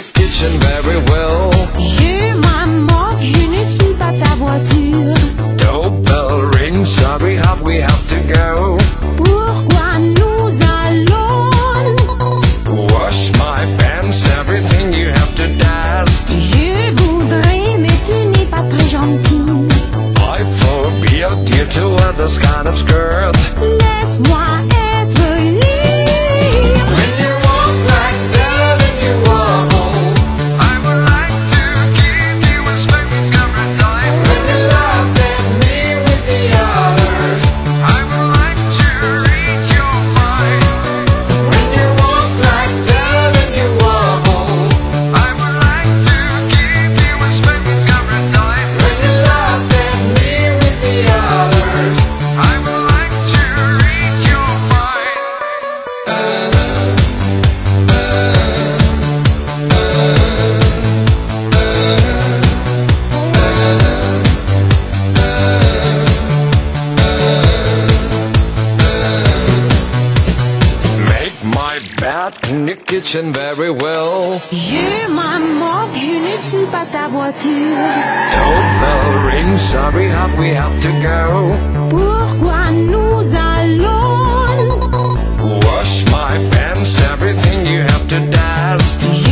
kitchen very well. Je m'amorque, je ne suis pas ta voiture. Doorbell rings, sorry, we have to go. Pourquoi nous allons? Wash my pants, everything you have to dust. Je voudrais, mais tu n'es pas très gentil. I forbid you to wear this kind of skirt. Laisse-moi être libre. When you walk like that and you wobble, I would like to give you a spanking every time. When you laugh at me with the others, I would like to read your mind. When you walk like that and you wobble, I would like to give you a spanking every time. When you laugh at me with the others, I would like to read your mind. Make my bed in the kitchen very well. Je m'amorque, je ne suis pas ta voiture. Doorbell rings, sorry, we have to go. Pourquoi nous allons? Wash my pants, everything you have to dust.